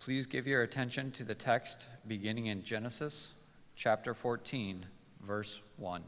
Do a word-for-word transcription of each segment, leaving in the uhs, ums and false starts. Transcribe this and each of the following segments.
Please give your attention to the text beginning in Genesis chapter fourteen, verse one.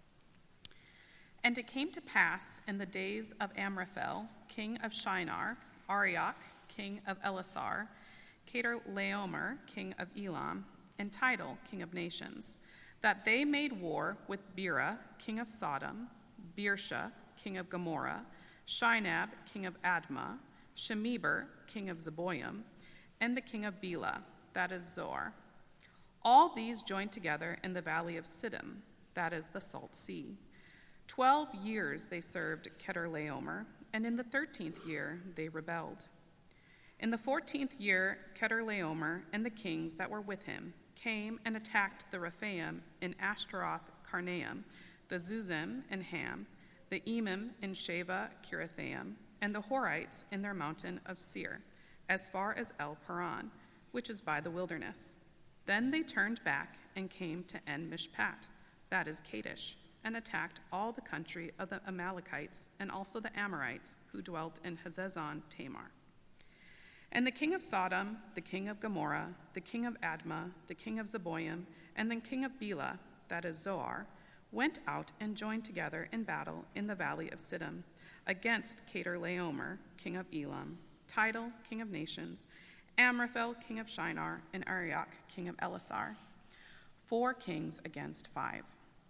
And it came to pass in the days of Amraphel, king of Shinar, Arioch, king of Elasar, Kedorlaomer, king of Elam, and Tidal, king of nations, that they made war with Bera, king of Sodom, Birsha, king of Gomorrah, Shinab, king of Admah, Shemeber, king of Zeboim, and the king of Bela, that is Zoar. All these joined together in the valley of Siddim, that is the Salt Sea. Twelve years they served Kedorlaomer, and in the thirteenth year they rebelled. In the fourteenth year, Kedorlaomer and the kings that were with him came and attacked the Rephaim in Ashtaroth Karnaim, the Zuzim in Ham, the Emim in Sheva Kirithaim, and the Horites in their mountain of Seir, as far as El Paran, which is by the wilderness. Then they turned back and came to En Mishpat, that is Kadesh, and attacked all the country of the Amalekites and also the Amorites who dwelt in Hazezon Tamar. And the king of Sodom, the king of Gomorrah, the king of Admah, the king of Zeboim, and the king of Bela, that is Zoar, went out and joined together in battle in the valley of Siddim against Kedorlaomer, king of Elam, Tidal, king of nations, Amraphel, king of Shinar, and Arioch, king of Elasar. Four kings against five.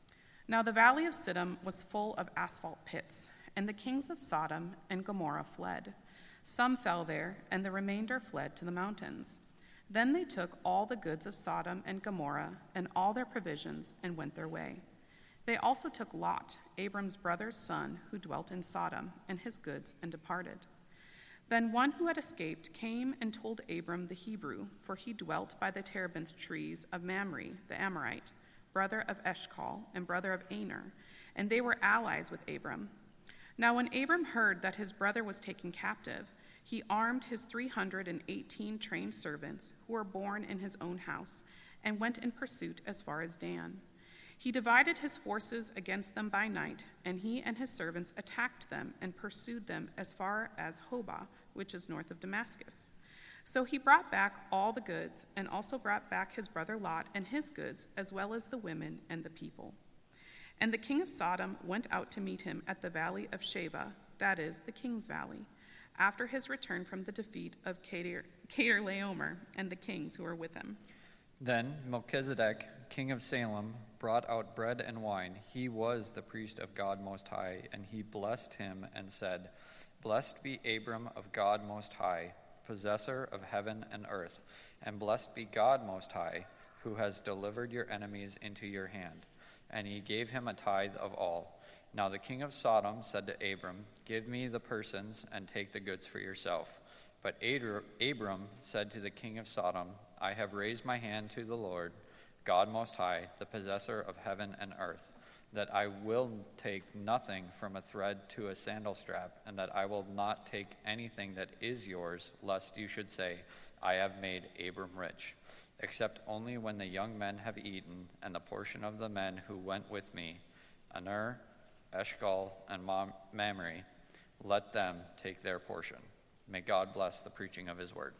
Now the valley of Siddim was full of asphalt pits, and the kings of Sodom and Gomorrah fled. Some fell there, and the remainder fled to the mountains. Then they took all the goods of Sodom and Gomorrah and all their provisions and went their way. They also took Lot, Abram's brother's son, who dwelt in Sodom, and his goods, and departed. Then one who had escaped came and told Abram the Hebrew, for he dwelt by the terebinth trees of Mamre the Amorite, brother of Eshcol and brother of Aner, and they were allies with Abram. Now when Abram heard that his brother was taken captive, he armed his three hundred and eighteen trained servants who were born in his own house, and went in pursuit as far as Dan. He divided his forces against them by night, and he and his servants attacked them and pursued them as far as Hobah, which is north of Damascus. So he brought back all the goods, and also brought back his brother Lot and his goods, as well as the women and the people. And the king of Sodom went out to meet him at the valley of Sheva, that is, the king's valley, after his return from the defeat of Kedor, Kedorlaomer and the kings who were with him. Then Melchizedek, king of Salem, brought out bread and wine. He was the priest of God Most High, and he blessed him and said, Blessed be Abram of God Most High, possessor of heaven and earth, and blessed be God Most High, who has delivered your enemies into your hand. And he gave him a tithe of all. Now the king of Sodom said to Abram, Give me the persons and take the goods for yourself. But Abram said to the king of Sodom, I have raised my hand to the Lord, God Most High, the possessor of heaven and earth, that I will take nothing from a thread to a sandal strap, and that I will not take anything that is yours, lest you should say, I have made Abram rich, except only when the young men have eaten, and the portion of the men who went with me, Aner, Eshcol, and Mamre, let them take their portion. May God bless the preaching of his word.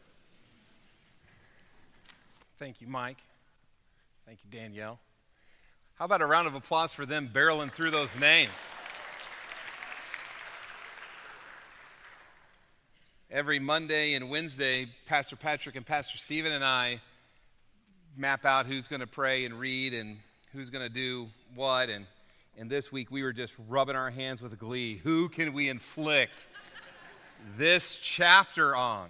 Thank you, Mike. Thank you, Danielle. How about a round of applause for them barreling through those names? Every Monday and Wednesday, Pastor Patrick and Pastor Stephen and I map out who's going to pray and read and who's going to do what. And, and this week, we were just rubbing our hands with glee. Who can we inflict this chapter on?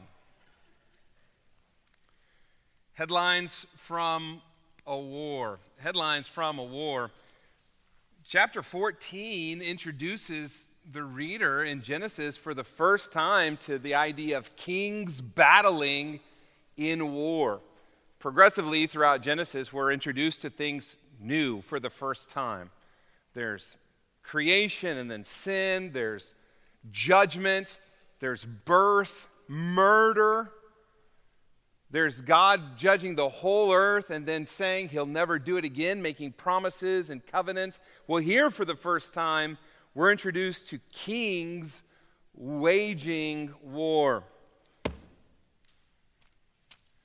Headlines from a war. Headlines from a war. Chapter fourteen introduces the reader in Genesis for the first time to the idea of kings battling in war. Progressively throughout Genesis, we're introduced to things new for the first time. There's creation and then sin. There's judgment. There's birth, murder. There's God judging the whole earth and then saying he'll never do it again, making promises and covenants. Well, here for the first time, we're introduced to kings waging war.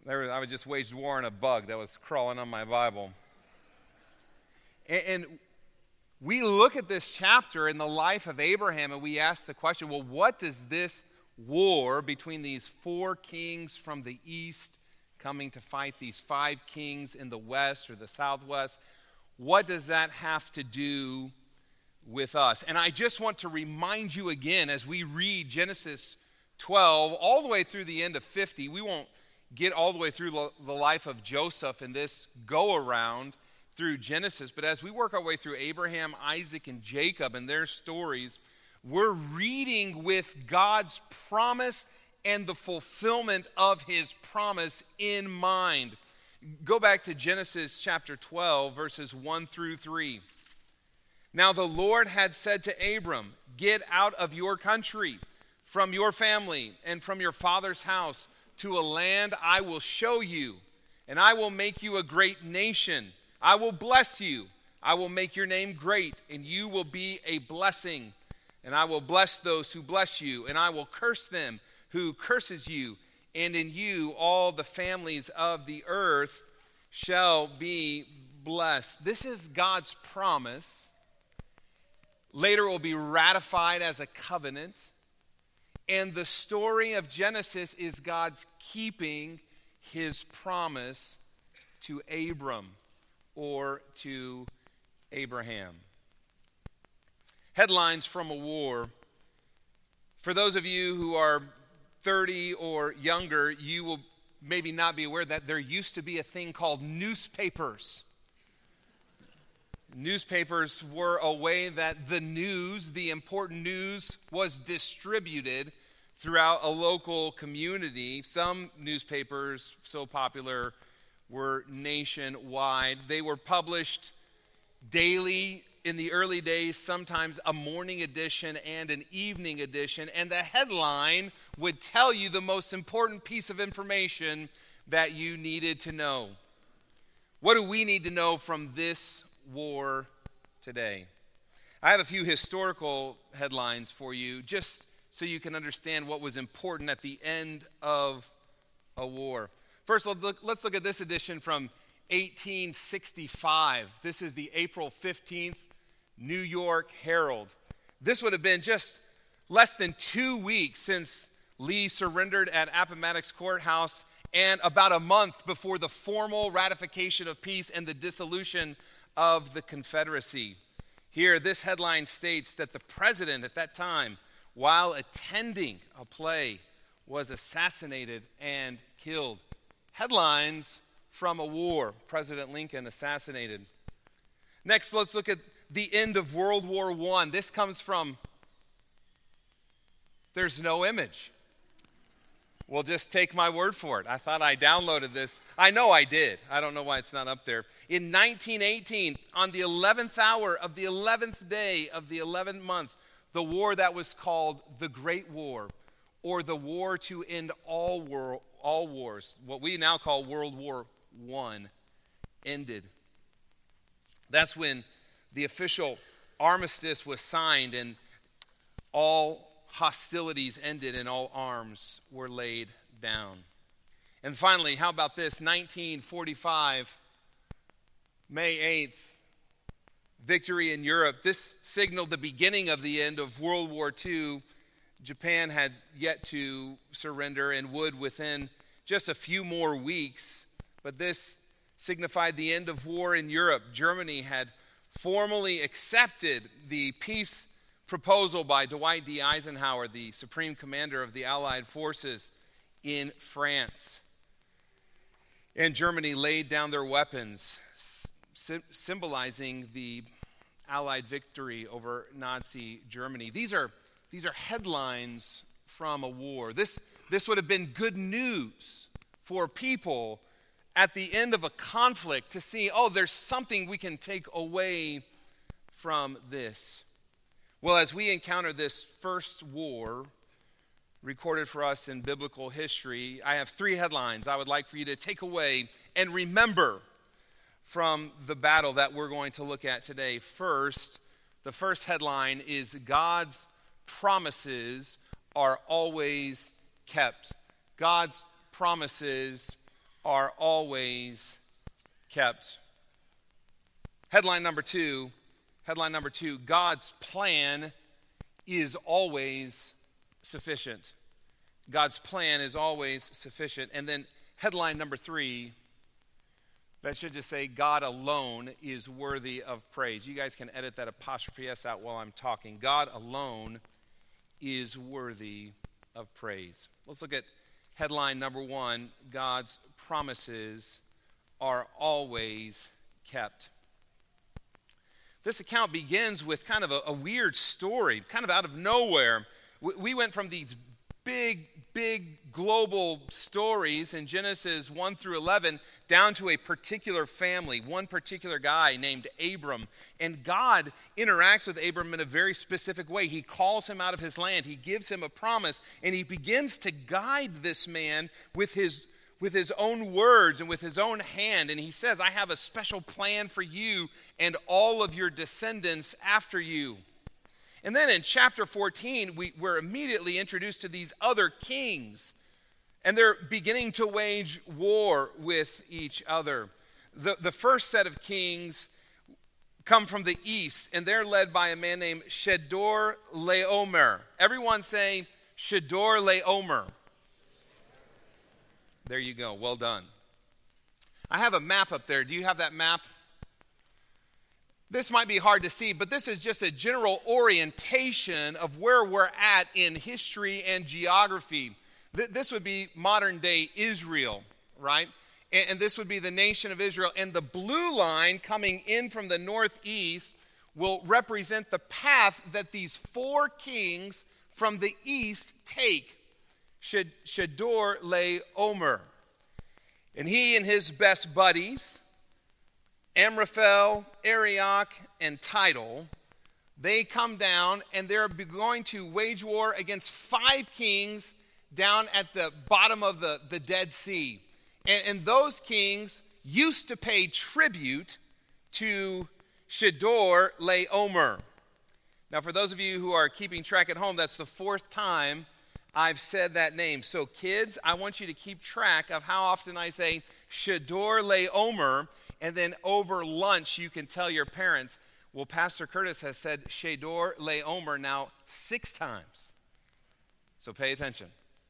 There was, I was just waged war on a bug that was crawling on my Bible. And, and we look at this chapter in the life of Abraham and we ask the question, well, what does this war between these four kings from the east coming to fight these five kings in the west or the southwest, what does that have to do with us? And I just want to remind you again, as we read Genesis twelve all the way through the end of fifty, we won't get all the way through the life of Joseph in this go-around through Genesis, but as we work our way through Abraham, Isaac, and Jacob and their stories, we're reading with God's promise and the fulfillment of his promise in mind. Go back to Genesis chapter twelve, verses one through three. Now the Lord had said to Abram, "Get out of your country, from your family, and from your father's house, to a land I will show you, and I will make you a great nation. I will bless you. I will make your name great, and you will be a blessing. And I will bless those who bless you, and I will curse them who curses you, and in you all the families of the earth shall be blessed." This is God's promise. Later it will be ratified as a covenant. And the story of Genesis is God's keeping his promise to Abram or to Abraham. Headlines from a war. For those of you who are thirty or younger, you will maybe not be aware that there used to be a thing called newspapers. Newspapers were a way that the news, the important news, was distributed throughout a local community. Some newspapers, so popular, were nationwide. They were published daily in the early days, sometimes a morning edition and an evening edition, and the headline would tell you the most important piece of information that you needed to know. What do we need to know from this war today? I have a few historical headlines for you, just so you can understand what was important at the end of a war. First, let's look, let's look at this edition from eighteen sixty-five. This is the April fifteenth New York Herald. This would have been just less than two weeks since Lee surrendered at Appomattox Courthouse and about a month before the formal ratification of peace and the dissolution of the Confederacy. Here, this headline states that the president at that time, while attending a play, was assassinated and killed. Headlines from a war. President Lincoln assassinated. Next, let's look at the end of World War One. This comes from There's No Image. Well, just take my word for it. I thought I downloaded this. I know I did. I don't know why it's not up there. In nineteen eighteen, on the eleventh hour of the eleventh day of the eleventh month, the war that was called the Great War, or the war to end all war, all wars, what we now call World War One, ended. That's when the official armistice was signed and all hostilities ended and all arms were laid down. And finally, how about this? nineteen forty-five, May eighth, victory in Europe. This signaled the beginning of the end of World War Two. Japan had yet to surrender and would within just a few more weeks. But this signified the end of war in Europe. Germany had formally accepted the peace proposal by Dwight D. Eisenhower, the supreme commander of the Allied forces in France. And Germany laid down their weapons, sy- symbolizing the Allied victory over Nazi Germany. These are, these are headlines from a war. This, this would have been good news for people at the end of a conflict to see, oh, there's something we can take away from this. Well, as we encounter this first war recorded for us in biblical history, I have three headlines I would like for you to take away and remember from the battle that we're going to look at today. First, the first headline is God's promises are always kept. God's promises are always kept. Headline number two, headline number two, God's plan is always sufficient. God's plan is always sufficient. And then headline number three, that should just say, God alone is worthy of praise. You guys can edit that apostrophe S out while I'm talking. God alone is worthy of praise. Let's look at headline number one, God's promises are always kept. This account begins with kind of a, a weird story, kind of out of nowhere. We, we went from these big, big global stories in Genesis one through eleven down to a particular family, one particular guy named Abram. And God interacts with Abram in a very specific way. He calls him out of his land. He gives him a promise, and he begins to guide this man with his with his own words and with his own hand. And he says, I have a special plan for you and all of your descendants after you. And then in chapter fourteen, we, we're immediately introduced to these other kings. And they're beginning to wage war with each other. The, the first set of kings come from the east, and they're led by a man named Chedor Laomer. Everyone say, Chedor Laomer. There you go. Well done. I have a map up there. Do you have that map? This might be hard to see, but this is just a general orientation of where we're at in history and geography. Th- this would be modern-day Israel, right? And, and this would be the nation of Israel. And the blue line coming in from the northeast will represent the path that these four kings from the east take. Chedor Laomer. And he and his best buddies, Amraphel, Arioch, and Tidal, they come down and they're going to wage war against five kings down at the bottom of the, the Dead Sea. And, and those kings used to pay tribute to Chedor Laomer. Now, for those of you who are keeping track at home, that's the fourth time I've said that name. So kids, I want you to keep track of how often I say Chedor Laomer, and then over lunch you can tell your parents, well, Pastor Curtis has said Chedor Laomer now six times. So pay attention.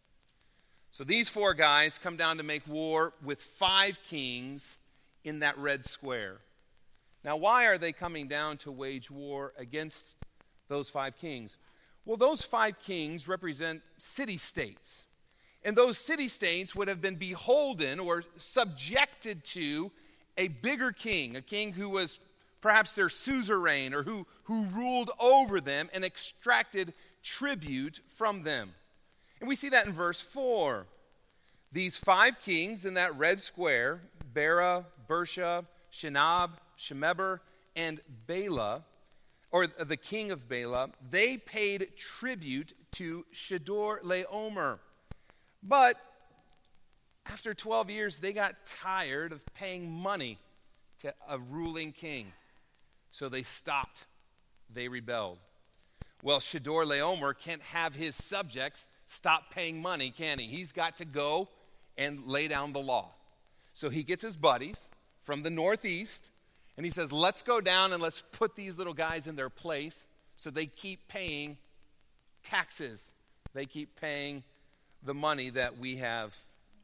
So these four guys come down to make war with five kings in that red square. Now, why are they coming down to wage war against those five kings? Well, those five kings represent city-states. And those city-states would have been beholden or subjected to a bigger king, a king who was perhaps their suzerain or who, who ruled over them and extracted tribute from them. And we see that in verse four. These five kings in that red square, Bera, Bersha, Shinab, Shemeber, and Bela, or the king of Bela, they paid tribute to Chedor Laomer. But after twelve years, they got tired of paying money to a ruling king. So they stopped. They rebelled. Well, Chedor Laomer can't have his subjects stop paying money, can he? He's got to go and lay down the law. So he gets his buddies from the northeast, and he says, let's go down and let's put these little guys in their place so they keep paying taxes. They keep paying the money that we have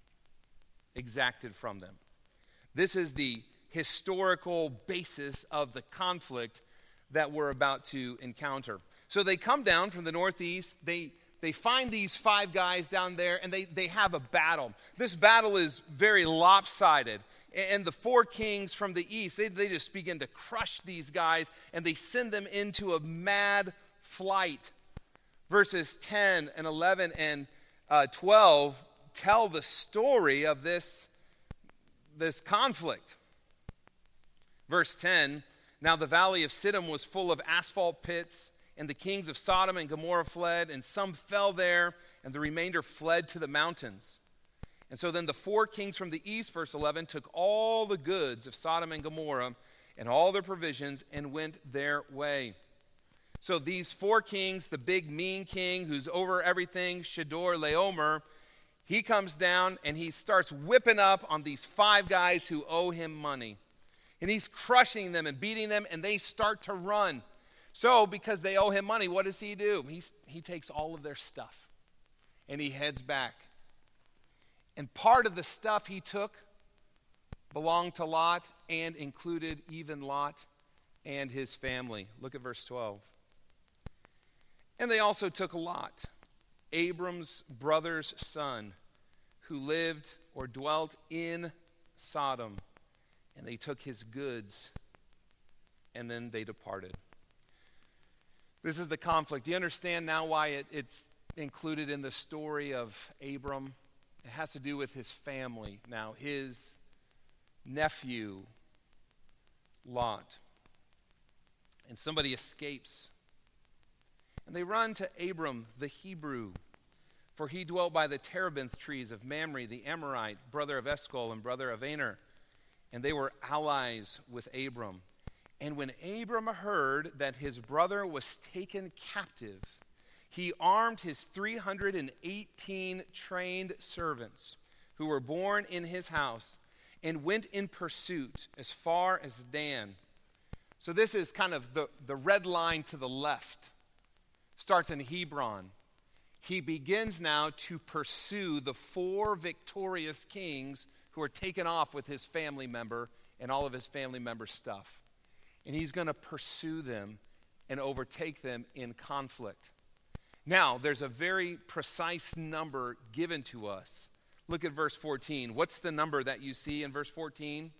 exacted from them. This is the historical basis of the conflict that we're about to encounter. So they come down from the northeast, they They find these five guys down there, and they, they have a battle. This battle is very lopsided. And the four kings from the east, they, they just begin to crush these guys, and they send them into a mad flight. Verses ten and eleven and uh, twelve tell the story of this, this conflict. Verse ten, now the valley of Siddim was full of asphalt pits, and the kings of Sodom and Gomorrah fled, and some fell there, and the remainder fled to the mountains. And so then the four kings from the east, verse eleven, took all the goods of Sodom and Gomorrah and all their provisions and went their way. So these four kings, the big mean king who's over everything, Chedor Laomer, He comes down and he starts whipping up on these five guys who owe him money. And he's crushing them and beating them, and they start to run. So, because they owe him money, what does he do? He's, he takes all of their stuff, and he heads back. And part of the stuff he took belonged to Lot and included even Lot and his family. Look at verse twelve. And they also took Lot, Abram's brother's son, who lived or dwelt in Sodom. And they took his goods, and then they departed. This is the conflict. Do you understand now why it, it's included in the story of Abram? It has to do with his family now, his nephew, Lot. And somebody escapes. And they run to Abram, the Hebrew, for he dwelt by the terebinth trees of Mamre, the Amorite, brother of Eshcol and brother of Aner. And they were allies with Abram. And when Abram heard that his brother was taken captive, he armed his three hundred eighteen trained servants who were born in his house and went in pursuit as far as Dan. So this is kind of the, the red line to the left. Starts in Hebron. He begins now to pursue the four victorious kings who are taken off with his family member and all of his family member's stuff. And he's going to pursue them and overtake them in conflict. Now, there's a very precise number given to us. Look at verse fourteen. What's the number that you see in verse fourteen?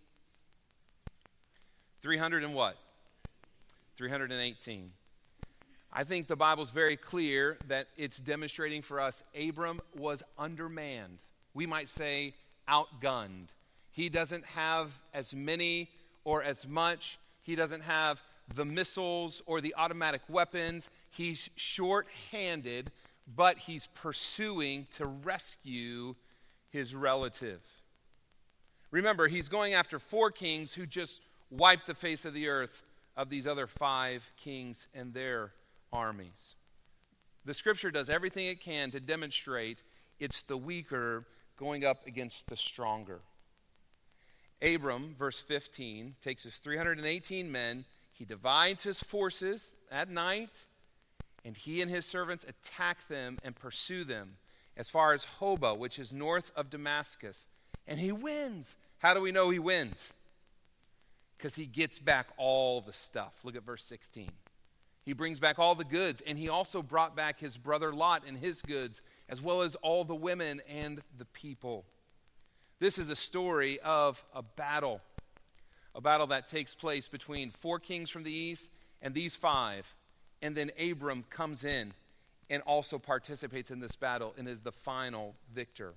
three hundred and what? three hundred eighteen. I think the Bible's very clear that it's demonstrating for us Abram was undermanned. We might say outgunned. He doesn't have as many or as much. He doesn't have the missiles or the automatic weapons. He's short-handed, but he's pursuing to rescue his relative. Remember, he's going after four kings who just wiped the face of the earth of these other five kings and their armies. The scripture does everything it can to demonstrate it's the weaker going up against the stronger. Abram, verse fifteen, takes his three hundred eighteen men. He divides his forces at night, and he and his servants attack them and pursue them as far as Hobah, which is north of Damascus. And he wins. How do we know he wins? Because he gets back all the stuff. Look at verse sixteen. He brings back all the goods, and he also brought back his brother Lot and his goods, as well as all the women and the people. This is a story of a battle, a battle that takes place between four kings from the east and these five. And then Abram comes in and also participates in this battle and is the final victor.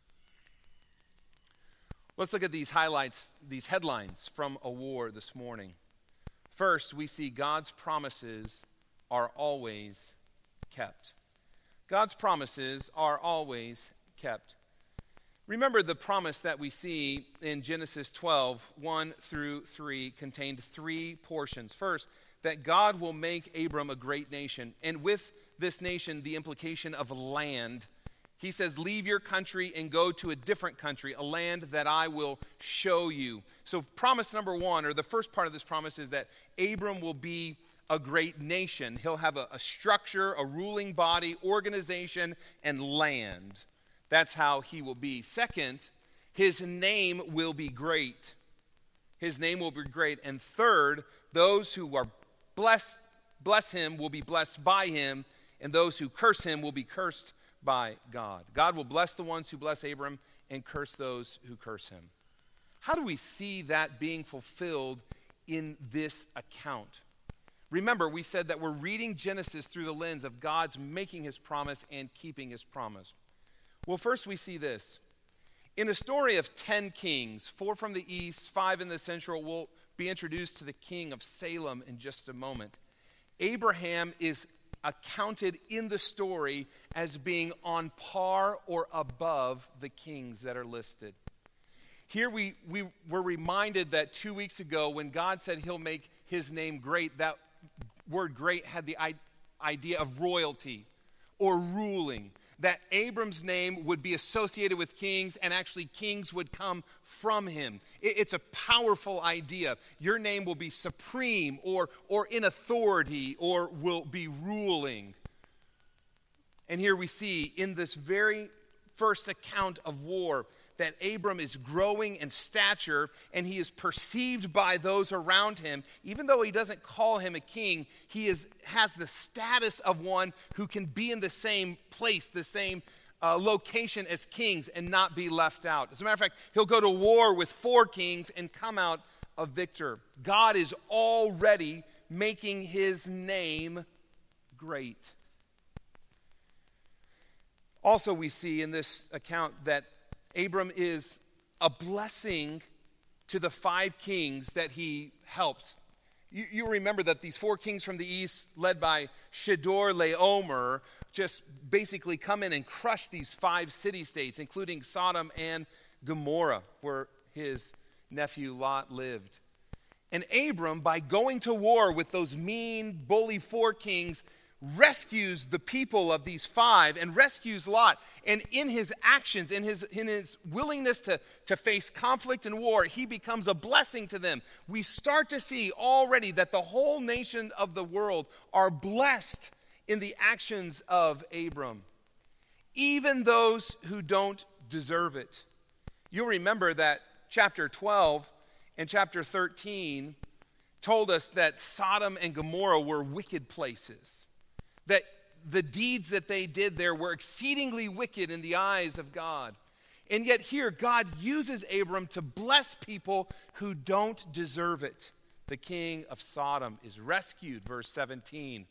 Let's look at these highlights, these headlines from a war this morning. First, we see God's promises are always kept. God's promises are always kept. Remember the promise that we see in Genesis twelve, one through three, contained three portions. First, that God will make Abram a great nation. And with this nation, the implication of land. He says, leave your country and go to a different country, a land that I will show you. So promise number one, or the first part of this promise, is that Abram will be a great nation. He'll have a, a structure, a ruling body, organization, and land. That's how he will be. Second, his name will be great. His name will be great. And third, those who are blessed, bless him will be blessed by him, and those who curse him will be cursed by God. God will bless the ones who bless Abram and curse those who curse him. How do we see that being fulfilled in this account? Remember, we said that we're reading Genesis through the lens of God's making his promise and keeping his promise. Well, first we see this. In a story of ten kings, four from the east, five in the central, we'll be introduced to the king of Salem in just a moment. Abraham is accounted in the story as being on par or above the kings that are listed. Here we, we were reminded that two weeks ago when God said he'll make his name great, that word great had the I- idea of royalty or ruling. that Abram's name would be associated with kings, and actually kings would come from him. It, it's a powerful idea. Your name will be supreme or, or in authority or will be ruling. And here we see in this very first account of war that Abram is growing in stature, and he is perceived by those around him. Even though he doesn't call him a king, he is, has the status of one who can be in the same place, the same uh, location as kings and not be left out. As a matter of fact, he'll go to war with four kings and come out a victor. God is already making his name great. Also, we see in this account that Abram is a blessing to the five kings that he helps. You, you remember that these four kings from the east, led by Chedorlaomer, just basically come in and crush these five city-states, including Sodom and Gomorrah, where his nephew Lot lived. And Abram, by going to war with those mean, bully four kings, rescues the people of these five and rescues Lot. And in his actions, in his, in his willingness to, to face conflict and war, he becomes a blessing to them. We start to see already that the whole nation of the world are blessed in the actions of Abram, even those who don't deserve it. You'll remember that chapter twelve and chapter thirteen told us that Sodom and Gomorrah were wicked places, that the deeds that they did there were exceedingly wicked in the eyes of God. And yet here, God uses Abram to bless people who don't deserve it. The king of Sodom is rescued, verse seventeen.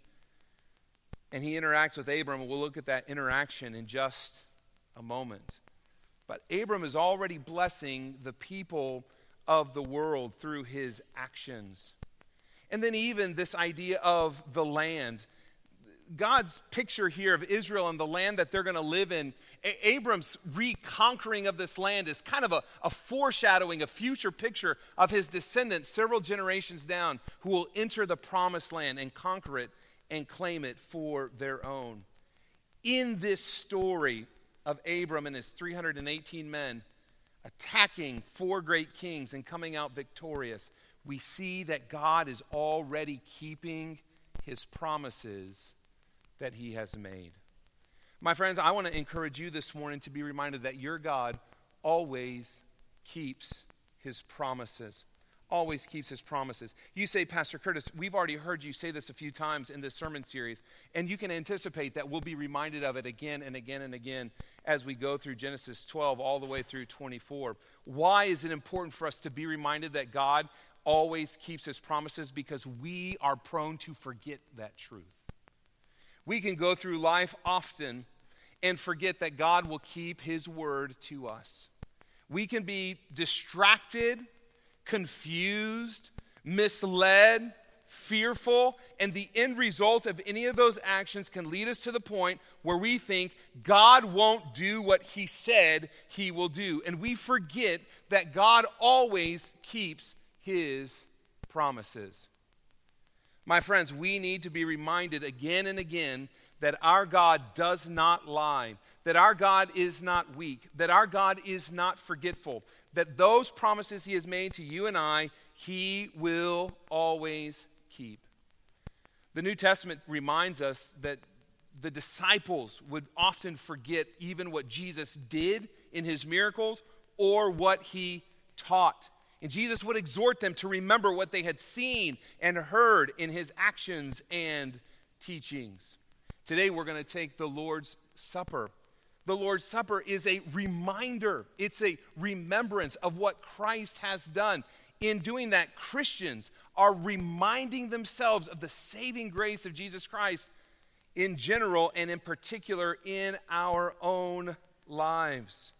And he interacts with Abram, and we'll look at that interaction in just a moment. But Abram is already blessing the people of the world through his actions. And then even this idea of the land. God's picture here of Israel and the land that they're going to live in, a- Abram's reconquering of this land is kind of a, a foreshadowing, a future picture of his descendants several generations down who will enter the promised land and conquer it and claim it for their own. In this story of Abram and his three hundred eighteen men attacking four great kings and coming out victorious, we see that God is already keeping his promises that he has made. My friends, I want to encourage you this morning to be reminded that your God always keeps his promises. Always keeps his promises. You say, Pastor Curtis, we've already heard you say this a few times in this sermon series, and you can anticipate that we'll be reminded of it again and again and again as we go through Genesis twelve all the way through twenty-four. Why is it important for us to be reminded that God always keeps his promises? Because we are prone to forget that truth. We can go through life often and forget that God will keep his word to us. We can be distracted, confused, misled, fearful, and the end result of any of those actions can lead us to the point where we think God won't do what he said he will do. And we forget that God always keeps his promises. My friends, we need to be reminded again and again that our God does not lie, that our God is not weak, that our God is not forgetful, that those promises he has made to you and I, he will always keep. The New Testament reminds us that the disciples would often forget even what Jesus did in his miracles or what he taught. And Jesus would exhort them to remember what they had seen and heard in his actions and teachings. Today we're going to take the Lord's Supper. The Lord's Supper is a reminder. It's a remembrance of what Christ has done. In doing that, Christians are reminding themselves of the saving grace of Jesus Christ in general and in particular in our own lives.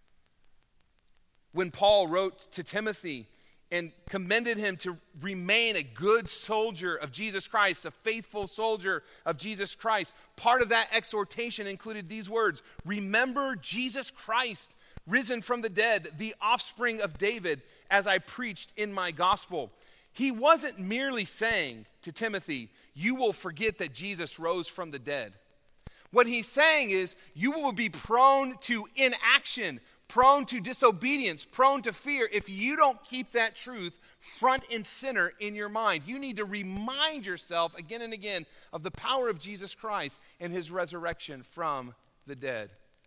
When Paul wrote to Timothy and commended him to remain a good soldier of Jesus Christ, a faithful soldier of Jesus Christ, part of that exhortation included these words: remember Jesus Christ, risen from the dead, the offspring of David, as I preached in my gospel. He wasn't merely saying to Timothy, you will forget that Jesus rose from the dead. What he's saying is you will be prone to inaction, prone to disobedience, prone to fear if you don't keep that truth front and center in your mind. You need to remind yourself again and again of the power of Jesus Christ and his resurrection from the dead.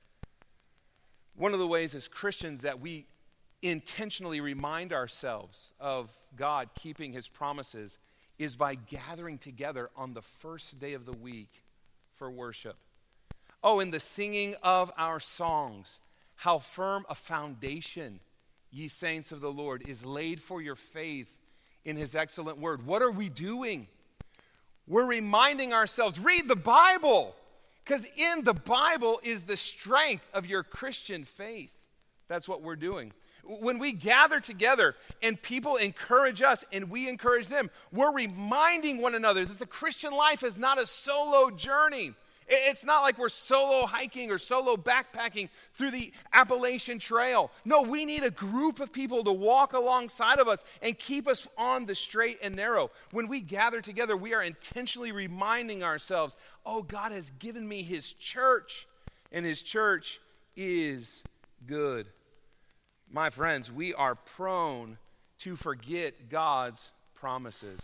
One of the ways as Christians that we intentionally remind ourselves of God keeping his promises is by gathering together on the first day of the week for worship. Oh, in the singing of our songs, how firm a foundation, ye saints of the Lord, is laid for your faith in his excellent word. What are we doing? We're reminding ourselves, read the Bible, because in the Bible is the strength of your Christian faith. That's what we're doing. When we gather together and people encourage us and we encourage them, we're reminding one another that the Christian life is not a solo journey. It's not like we're solo hiking or solo backpacking through the Appalachian Trail. No, we need a group of people to walk alongside of us and keep us on the straight and narrow. When we gather together, we are intentionally reminding ourselves, oh, God has given me his church, and his church is good. My friends, we are prone to forget God's promises.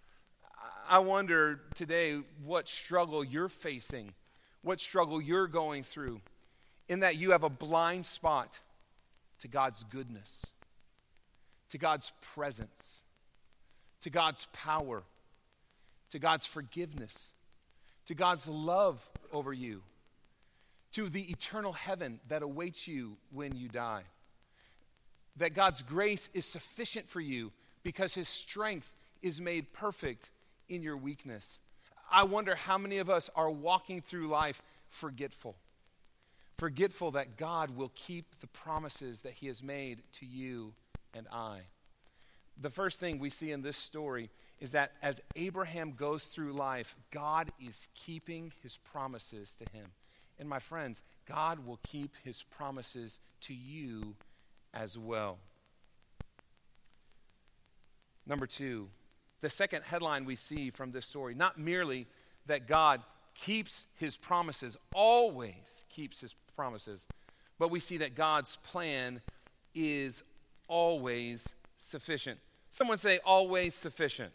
I wonder today what struggle you're facing, what struggle you're going through, in that you have a blind spot to God's goodness, to God's presence, to God's power, to God's forgiveness, to God's love over you, to the eternal heaven that awaits you when you die. That God's grace is sufficient for you because his strength is made perfect in your weakness. I wonder how many of us are walking through life forgetful. Forgetful that God will keep the promises that he has made to you and I. The first thing we see in this story is that as Abraham goes through life, God is keeping his promises to him. And my friends, God will keep his promises to you as well. Number two, the second headline we see from this story, not merely that God keeps his promises, always keeps his promises, but we see that God's plan is always sufficient. Someone say, always sufficient.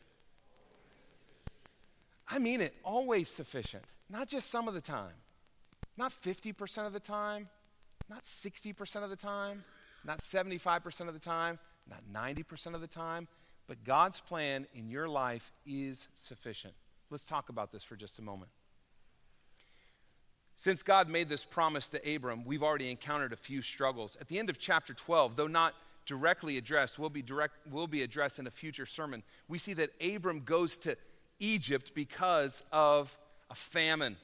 I mean it, always sufficient. Not just some of the time. Not fifty percent of the time. Not sixty percent of the time. Not seventy-five percent of the time, not ninety percent of the time, but God's plan in your life is sufficient. Let's talk about this for just a moment. Since God made this promise to Abram, we've already encountered a few struggles. At the end of chapter twelve, though not directly addressed, will be direct, will be addressed in a future sermon, we see that Abram goes to Egypt because of a famine.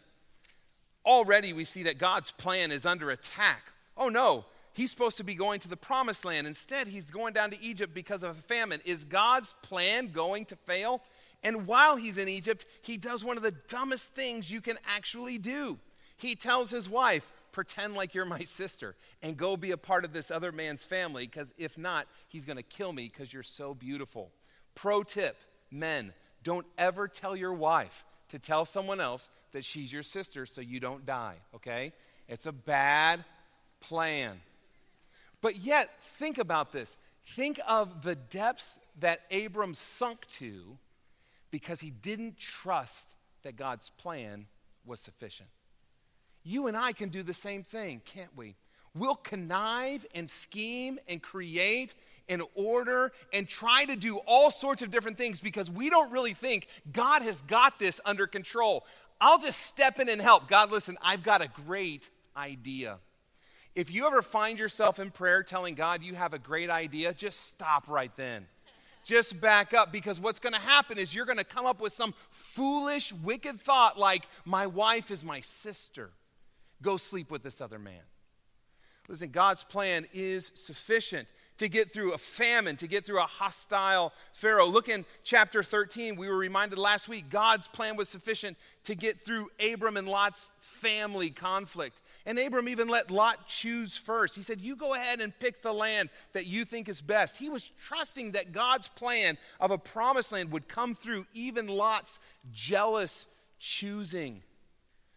Already we see that God's plan is under attack. Oh no. He's supposed to be going to the promised land. Instead, he's going down to Egypt because of a famine. Is God's plan going to fail? And while he's in Egypt, he does one of the dumbest things you can actually do. He tells his wife, pretend like you're my sister and go be a part of this other man's family, because if not, he's going to kill me because you're so beautiful. Pro tip, men, don't ever tell your wife to tell someone else that she's your sister so you don't die, okay? It's a bad plan. But yet, think about this. Think of the depths that Abram sunk to because he didn't trust that God's plan was sufficient. You and I can do the same thing, can't we? We'll connive and scheme and create and order and try to do all sorts of different things because we don't really think God has got this under control. I'll just step in and help. God, listen, I've got a great idea. If you ever find yourself in prayer telling God you have a great idea, just stop right then. Just back up, because what's going to happen is you're going to come up with some foolish, wicked thought like, my wife is my sister. Go sleep with this other man. Listen, God's plan is sufficient to get through a famine, to get through a hostile Pharaoh. Look in chapter thirteen. We were reminded last week, God's plan was sufficient to get through Abram and Lot's family conflict. And Abram even let Lot choose first. He said, you go ahead and pick the land that you think is best. He was trusting that God's plan of a promised land would come through even Lot's jealous choosing.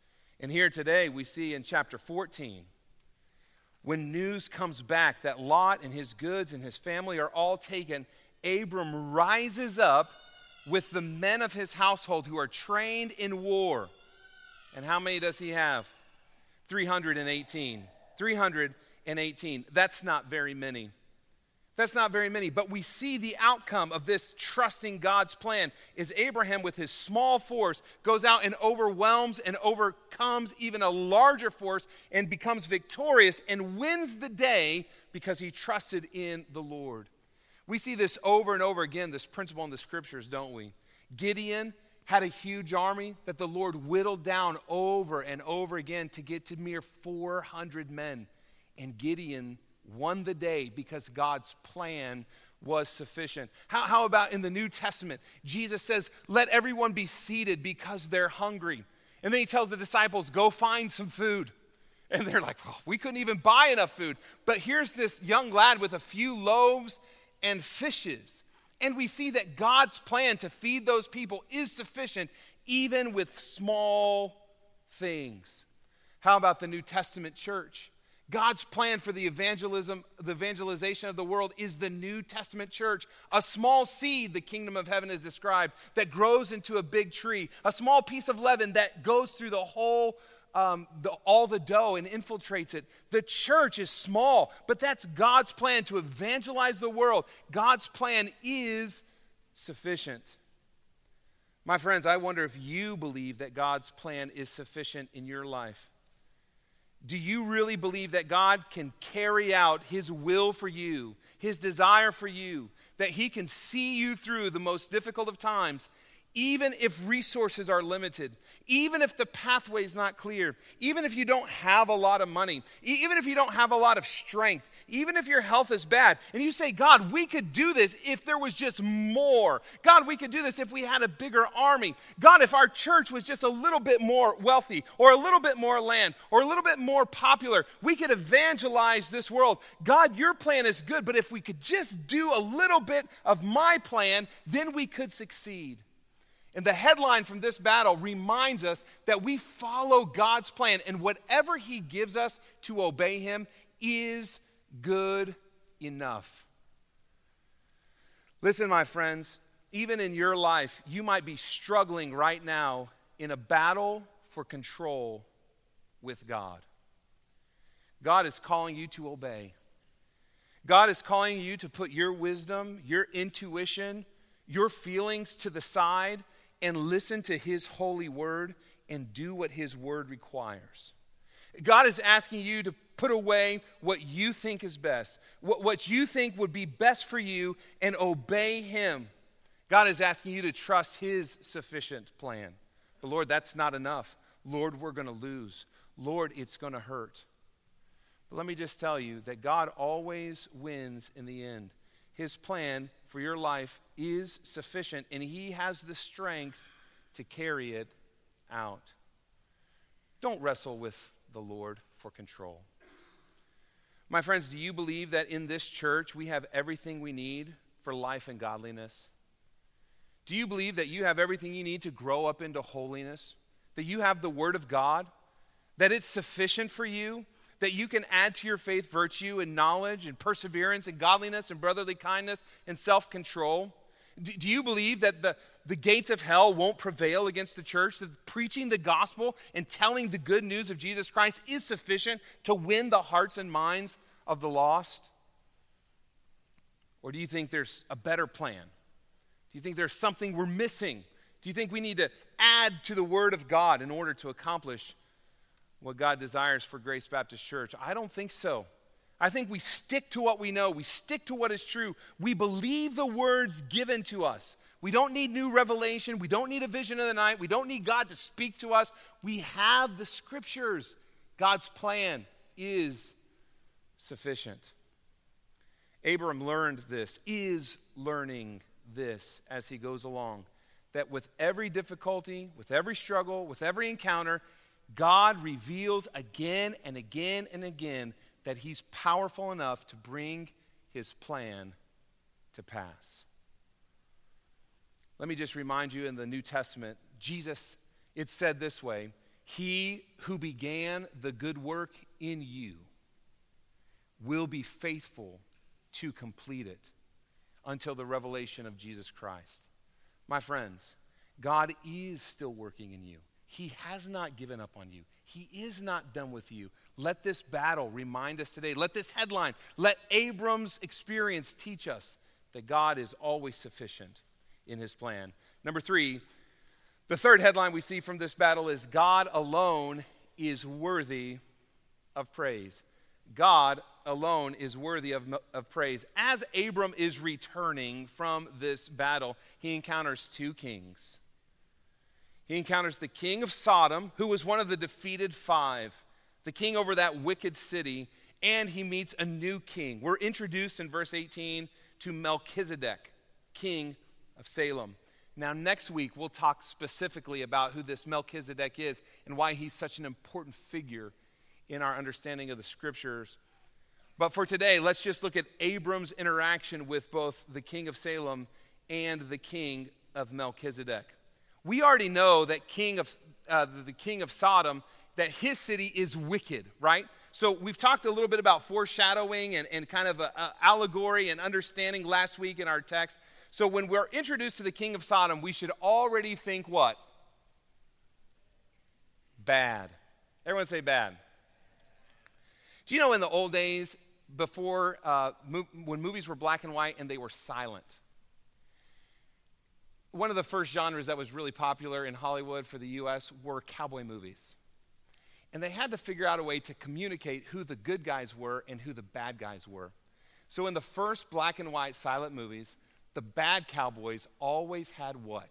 And here today we see in chapter fourteen, when news comes back that Lot and his goods and his family are all taken, Abram rises up with the men of his household who are trained in war. And how many does he have? three hundred eighteen. three hundred eighteen. That's not very many. That's not very many. But we see the outcome of this trusting God's plan is Abraham with his small force goes out and overwhelms and overcomes even a larger force and becomes victorious and wins the day because he trusted in the Lord. We see this over and over again, this principle in the scriptures, don't we? Gideon had a huge army that the Lord whittled down over and over again to get to mere four hundred men. And Gideon won the day because God's plan was sufficient. How, how about in the New Testament? Jesus says, let everyone be seated because they're hungry. And then he tells the disciples, go find some food. And they're like, well, we couldn't even buy enough food. But here's this young lad with a few loaves and fishes. And we see that God's plan to feed those people is sufficient even with small things. How about the New Testament church? God's plan for the evangelism, the evangelization of the world is the New Testament church. A small seed, the kingdom of heaven is described, that grows into a big tree. A small piece of leaven that goes through the whole, um, the, all the dough and infiltrates it. The church is small, but that's God's plan to evangelize the world. God's plan is sufficient. My friends, I wonder if you believe that God's plan is sufficient in your life. Do you really believe that God can carry out his will for you, his desire for you, that he can see you through the most difficult of times, even if resources are limited, even if the pathway is not clear, even if you don't have a lot of money, even if you don't have a lot of strength, even if your health is bad, and you say, God, we could do this if there was just more. God, we could do this if we had a bigger army. God, if our church was just a little bit more wealthy, or a little bit more land, or a little bit more popular, we could evangelize this world. God, your plan is good, but if we could just do a little bit of my plan, then we could succeed. And the headline from this battle reminds us that we follow God's plan, and whatever he gives us to obey him is good enough. Listen, my friends, even in your life, you might be struggling right now in a battle for control with God. God is calling you to obey. God is calling you to put your wisdom, your intuition, your feelings to the side and listen to his holy word and do what his word requires. God is asking you to put away what you think is best, what, what you think would be best for you, and obey him. God is asking you to trust his sufficient plan. But Lord, that's not enough. Lord, we're going to lose. Lord, it's going to hurt. But let me just tell you that God always wins in the end. His plan for your life is sufficient, and he has the strength to carry it out. Don't wrestle with the Lord for control. My friends, do you believe that in this church we have everything we need for life and godliness? Do you believe that you have everything you need to grow up into holiness? That you have the Word of God? That it's sufficient for you? That you can add to your faith virtue and knowledge and perseverance and godliness and brotherly kindness and self-control? Do, do you believe that the, the gates of hell won't prevail against the church? That preaching the gospel and telling the good news of Jesus Christ is sufficient to win the hearts and minds of the lost? Or do you think there's a better plan? Do you think there's something we're missing? Do you think we need to add to the Word of God in order to accomplish what God desires for Grace Baptist Church? I don't think so. I think we stick to what we know. We stick to what is true. We believe the words given to us. We don't need new revelation. We don't need a vision of the night. We don't need God to speak to us. We have the scriptures. God's plan is sufficient. Abram learned this, is learning this as he goes along, that with every difficulty, with every struggle, with every encounter, God reveals again and again and again that he's powerful enough to bring his plan to pass. Let me just remind you, in the New Testament, Jesus, it's said this way, He who began the good work in you will be faithful to complete it until the revelation of Jesus Christ. My friends, God is still working in you. He has not given up on you. He is not done with you. Let this battle remind us today. Let this headline, let Abram's experience teach us that God is always sufficient in his plan. Number three, the third headline we see from this battle is God alone is worthy of praise. God alone is worthy of, of praise. As Abram is returning from this battle, he encounters two kings. He encounters the king of Sodom, who was one of the defeated five, the king over that wicked city, and he meets a new king. We're introduced in verse eighteen to Melchizedek, king of Salem. Now, next week, we'll talk specifically about who this Melchizedek is and why he's such an important figure in our understanding of the scriptures. But for today, let's just look at Abram's interaction with both the king of Salem and the king of Melchizedek. We already know that king of uh, the king of Sodom, that his city is wicked, right? So we've talked a little bit about foreshadowing and, and kind of an allegory and understanding last week in our text. So when we're introduced to the king of Sodom, we should already think what? Bad. Everyone say bad. Do you know in the old days, before, uh, mo- when movies were black and white and they were silent, one of the first genres that was really popular in Hollywood for the U S were cowboy movies. And they had to figure out a way to communicate who the good guys were and who the bad guys were. So in the first black and white silent movies, the bad cowboys always had what?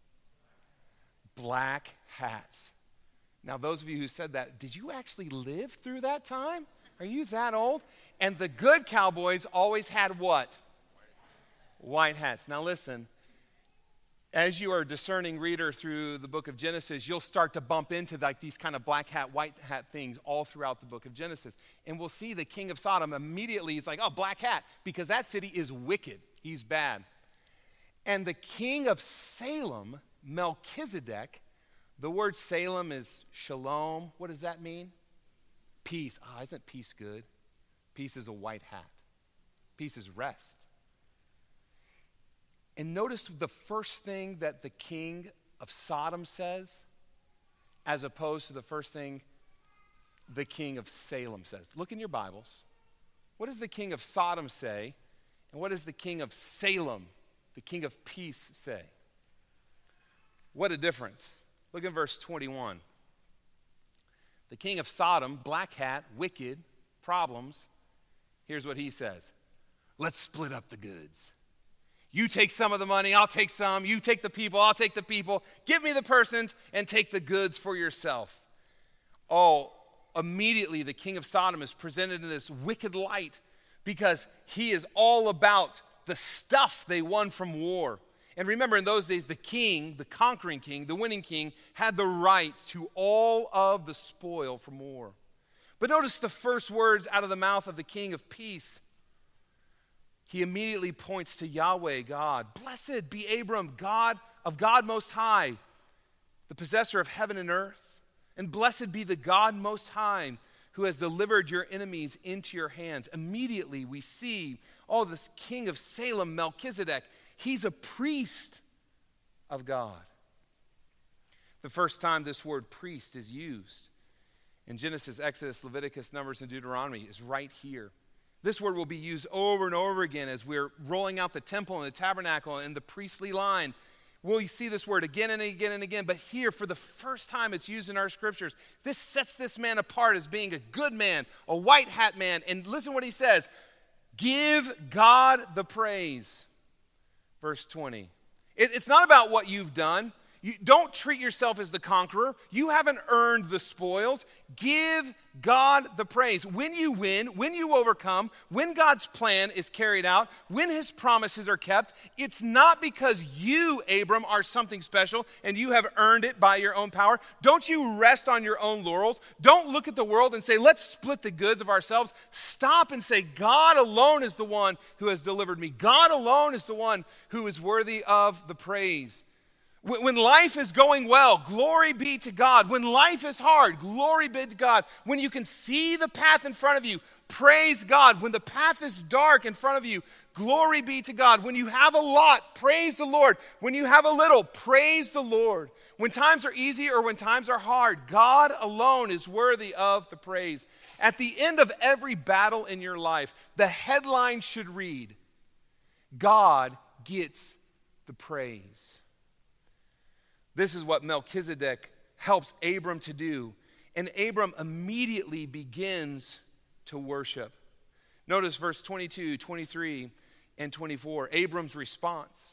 Black hats. Now, those of you who said that, did you actually live through that time? Are you that old? And the good cowboys always had what? White hats. Now, listen, as you are a discerning reader through the book of Genesis, you'll start to bump into like these kind of black hat, white hat things all throughout the book of Genesis. And we'll see the king of Sodom immediately, he's like, oh, black hat, because that city is wicked. He's bad. And the king of Salem, Melchizedek, the word Salem is shalom. What does that mean? Peace. Ah, oh, isn't peace good? Peace is a white hat. Peace is rest. And notice the first thing that the king of Sodom says as opposed to the first thing the king of Salem says. Look in your Bibles. What does the king of Sodom say? And what does the king of Salem, the king of peace, say? What a difference. Look in verse twenty-one. The king of Sodom, black hat, wicked, problems. Here's what he says. Let's split up the goods. You take some of the money, I'll take some. You take the people, I'll take the people. Give me the persons and take the goods for yourself. Oh, immediately the king of Sodom is presented in this wicked light because he is all about the stuff they won from war. And remember, in those days, the king, the conquering king, the winning king, had the right to all of the spoil from war. But notice the first words out of the mouth of the king of peace. He immediately points to Yahweh, God. Blessed be Abram, God of God Most High, the possessor of heaven and earth. And blessed be the God Most High, who has delivered your enemies into your hands. Immediately we see, oh, this king of Salem, Melchizedek, he's a priest of God. The first time this word priest is used in Genesis, Exodus, Leviticus, Numbers, and Deuteronomy is right here. This word will be used over and over again as we're rolling out the temple and the tabernacle and the priestly line. We'll see this word again and again and again, but here, for the first time, it's used in our scriptures. This sets this man apart as being a good man, a white hat man. And listen what he says. Give God the praise. Verse twenty. It, it's not about what you've done. You don't treat yourself as the conqueror. You haven't earned the spoils. Give God the praise. When you win, when you overcome, when God's plan is carried out, when his promises are kept, it's not because you, Abram, are something special and you have earned it by your own power. Don't you rest on your own laurels. Don't look at the world and say, let's split the goods of ourselves. Stop and say, God alone is the one who has delivered me. God alone is the one who is worthy of the praise. When life is going well, glory be to God. When life is hard, glory be to God. When you can see the path in front of you, praise God. When the path is dark in front of you, glory be to God. When you have a lot, praise the Lord. When you have a little, praise the Lord. When times are easy or when times are hard, God alone is worthy of the praise. At the end of every battle in your life, the headline should read, God gets the praise. This is what Melchizedek helps Abram to do. And Abram immediately begins to worship. Notice verse twenty-two, twenty-three, and twenty-four. Abram's response.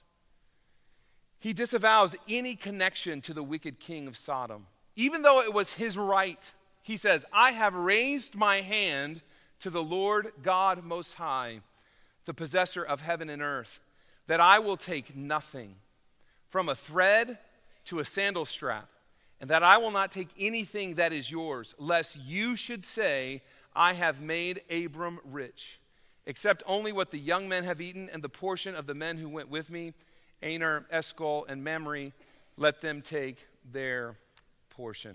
He disavows any connection to the wicked king of Sodom. Even though it was his right, he says, I have raised my hand to the Lord God Most High, the possessor of heaven and earth, that I will take nothing from a thread to a sandal strap, and that I will not take anything that is yours, lest you should say, I have made Abram rich, except only what the young men have eaten, and the portion of the men who went with me, Aner, Eshcol, and Mamre, let them take their portion.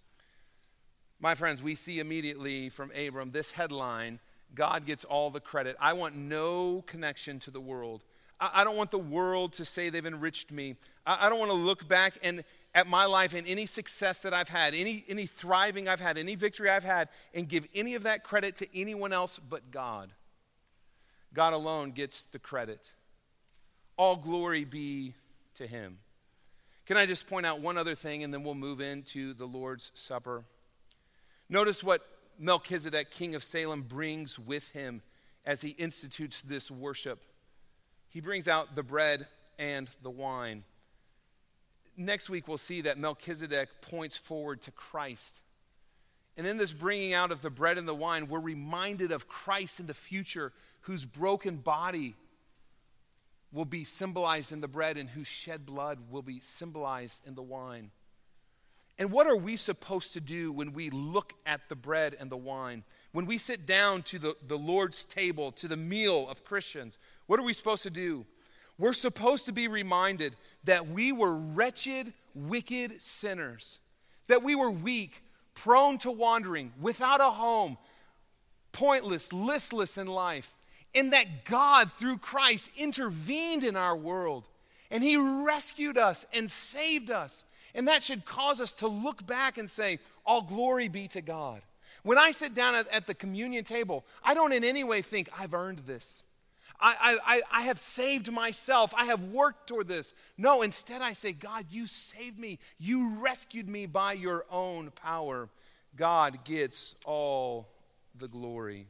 My friends, we see immediately from Abram this headline, God gets all the credit. I want no connection to the world. I don't want the world to say they've enriched me. I don't want to look back and at my life and any success that I've had, any, any thriving I've had, any victory I've had, and give any of that credit to anyone else but God. God alone gets the credit. All glory be to him. Can I just point out one other thing, and then we'll move into the Lord's Supper? Notice what Melchizedek, king of Salem, brings with him as he institutes this worship. He brings out the bread and the wine. Next week, we'll see that Melchizedek points forward to Christ. And in this bringing out of the bread and the wine, we're reminded of Christ in the future, whose broken body will be symbolized in the bread and whose shed blood will be symbolized in the wine. And what are we supposed to do when we look at the bread and the wine? When we sit down to the, the Lord's table, to the meal of Christians, what are we supposed to do? We're supposed to be reminded that we were wretched, wicked sinners, that we were weak, prone to wandering, without a home, pointless, listless in life, and that God, through Christ, intervened in our world, and he rescued us and saved us. And that should cause us to look back and say, all glory be to God. When I sit down at, at the communion table, I don't in any way think, I've earned this. I, I, I have saved myself. I have worked toward this. No, instead I say, God, you saved me. You rescued me by your own power. God gets all the glory.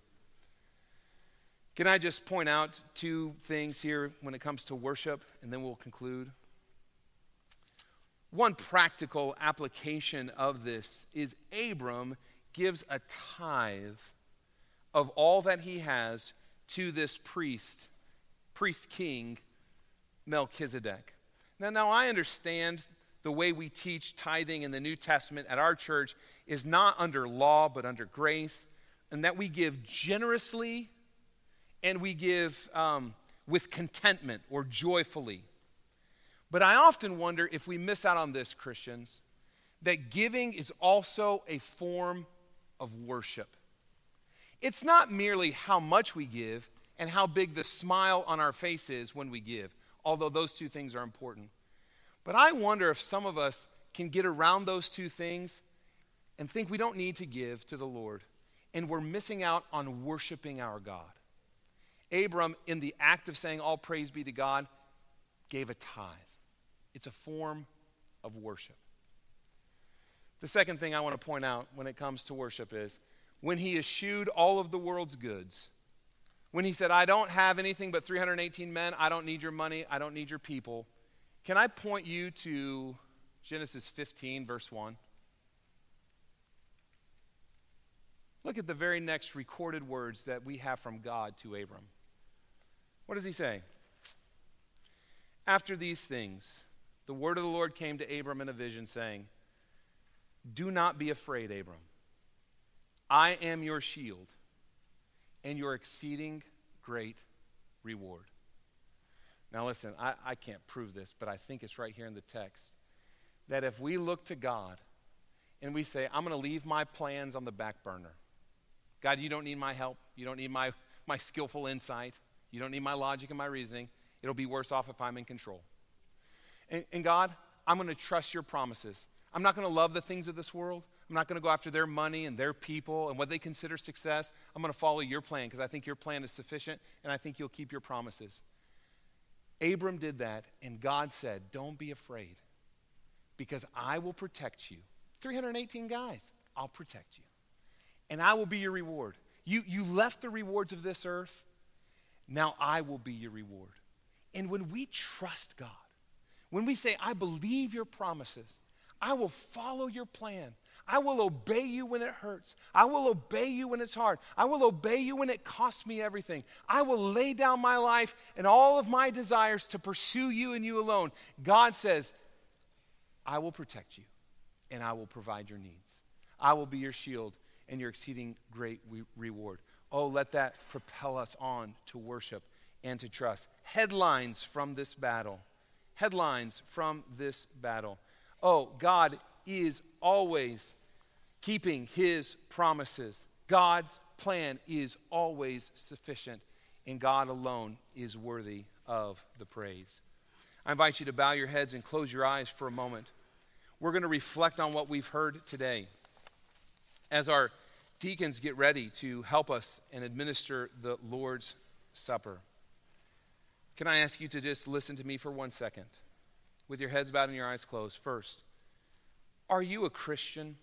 Can I just point out two things here when it comes to worship, and then we'll conclude? One practical application of this is Abram gives a tithe of all that he has to this priest, priest king, Melchizedek. Now, now I understand the way we teach tithing in the New Testament at our church is not under law but under grace, and that we give generously and we give um, with contentment or joyfully. But I often wonder if we miss out on this, Christians, that giving is also a form of worship. It's not merely how much we give and how big the smile on our face is when we give, although those two things are important. But I wonder if some of us can get around those two things and think we don't need to give to the Lord, and we're missing out on worshiping our God. Abram, in the act of saying all praise be to God, gave a tithe. It's a form of worship. The second thing I want to point out when it comes to worship is when he eschewed all of the world's goods, when he said, I don't have anything but three hundred eighteen men, I don't need your money, I don't need your people. Can I point you to Genesis fifteen, verse one? Look at the very next recorded words that we have from God to Abram. What does he say? After these things, the word of the Lord came to Abram in a vision, saying, do not be afraid, Abram. I am your shield and your exceeding great reward. Now listen, I, I can't prove this, but I think it's right here in the text, that if we look to God and we say, I'm going to leave my plans on the back burner. God, you don't need my help. You don't need my, my skillful insight. You don't need my logic and my reasoning. It'll be worse off if I'm in control. And, and God, I'm going to trust your promises. I'm not going to love the things of this world. I'm not going to go after their money and their people and what they consider success. I'm going to follow your plan because I think your plan is sufficient and I think you'll keep your promises. Abram did that, and God said, don't be afraid because I will protect you. three hundred eighteen guys, I'll protect you. And I will be your reward. You, you left the rewards of this earth. Now I will be your reward. And when we trust God, when we say, I believe your promises, I will follow your plan. I will obey you when it hurts. I will obey you when it's hard. I will obey you when it costs me everything. I will lay down my life and all of my desires to pursue you and you alone. God says, I will protect you and I will provide your needs. I will be your shield and your exceeding great re- reward. Oh, let that propel us on to worship and to trust. Headlines from this battle. Headlines from this battle. Oh, God is always keeping his promises. God's plan is always sufficient, and God alone is worthy of the praise. I invite you to bow your heads and close your eyes for a moment. We're going to reflect on what we've heard today as our deacons get ready to help us and administer the Lord's Supper. Can I ask you to just listen to me for one second? With your heads bowed and your eyes closed. First, are you a Christian?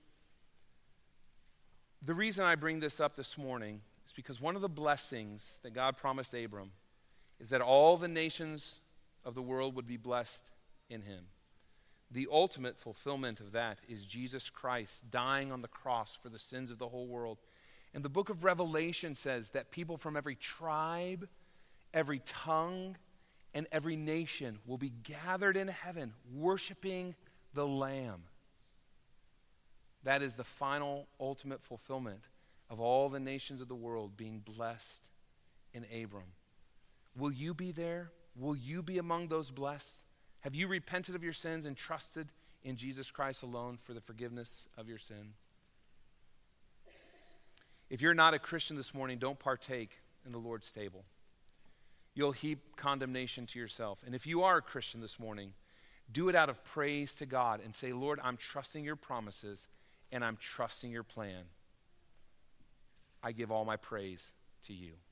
The reason I bring this up this morning is because one of the blessings that God promised Abram is that all the nations of the world would be blessed in him. The ultimate fulfillment of that is Jesus Christ dying on the cross for the sins of the whole world. And the book of Revelation says that people from every tribe, every tongue, and every nation will be gathered in heaven worshiping the Lamb. That is the final, ultimate fulfillment of all the nations of the world being blessed in Abram. Will you be there? Will you be among those blessed? Have you repented of your sins and trusted in Jesus Christ alone for the forgiveness of your sin? If you're not a Christian this morning, don't partake in the Lord's table. You'll heap condemnation to yourself. And if you are a Christian this morning, do it out of praise to God and say, Lord, I'm trusting your promises and I'm trusting your plan. I give all my praise to you.